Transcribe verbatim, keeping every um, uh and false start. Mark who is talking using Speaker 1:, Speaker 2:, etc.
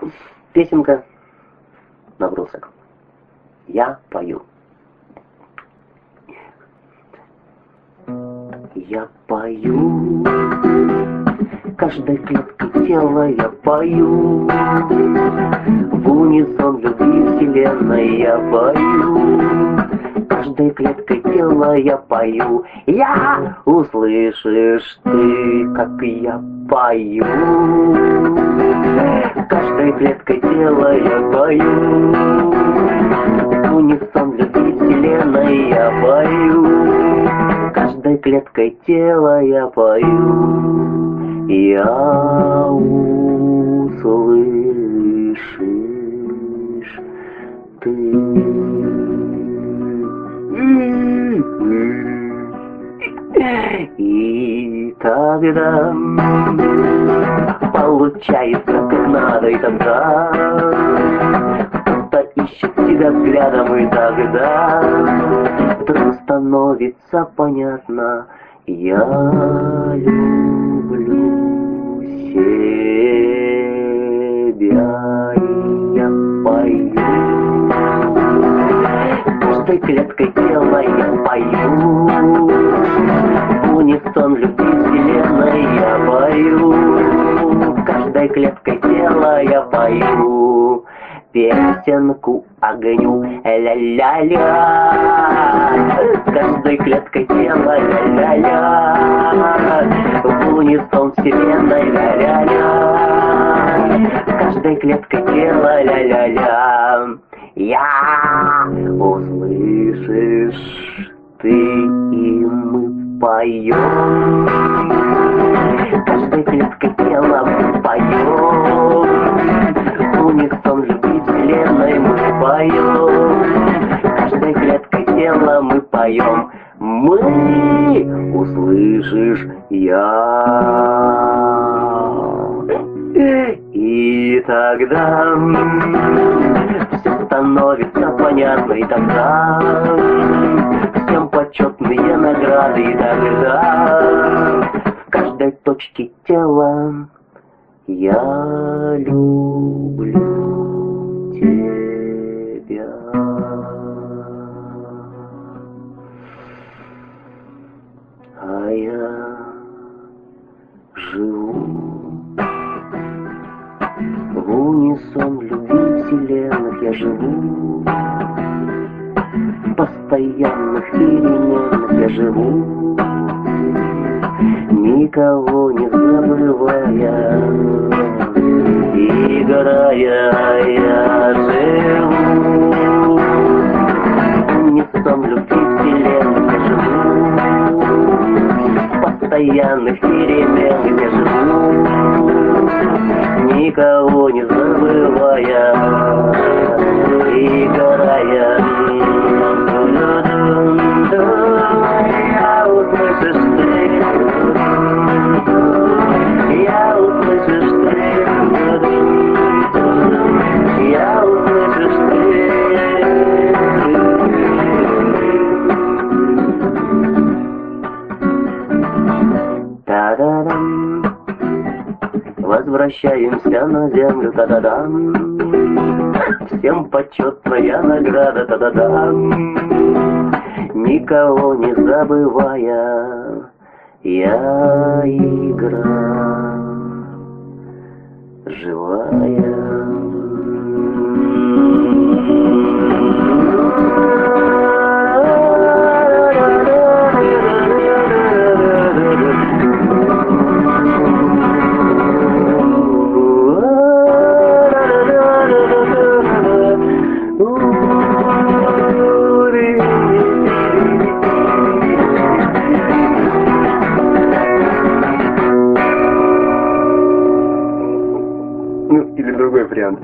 Speaker 1: Песенка набросок. Я пою. Я пою, каждой клеткой тела я пою, в унисон любви вселенной я пою, каждой клеткой тела я пою. Я услышишь ты, как я пою, каждой клеткой тела я пою, в унисон любви вселенной я пою, каждой клеткой тела я пою. Я услышишь ты. И тогда получается как надо, и тогда кто-то ищет тебя взглядом, и тогда вдруг становится понятно: я люблю себя, и я пою, каждой клеткой тела я пою, в унисон любви вселенной я пою, каждой клеткой тела я пою песенку огню, ля-ля-ля, каждой клеткой тела ля-ля-ля, в унисон вселенной ля-ля-ля, каждой клеткой тела ля-ля-ля. Я услышишь ты, и мы поем, каждой клеткой тела мы поем, в унисон любви вселенной мы поем, каждой клеткой тела мы поем. Мы услышишь я. И тогда все становится понятно, и тогда всем почетные награды, и тогда в каждой точке тела я люблю тебя. А я живу в унисон любви вселенных, я живу в постоянных переменах, я живу, никого не забывая, играя, я живу в унисон любви вселенных, я живу в постоянных переменах, я живу, никого не забывая, играя. Я услышишь ты, я услышишь ты, я услышишь ты. Та-да-дам, возвращаемся на землю, та-да-дам, всем почетная награда, та-да-дам, никого не забывая, я игра живая. Или другой вариант.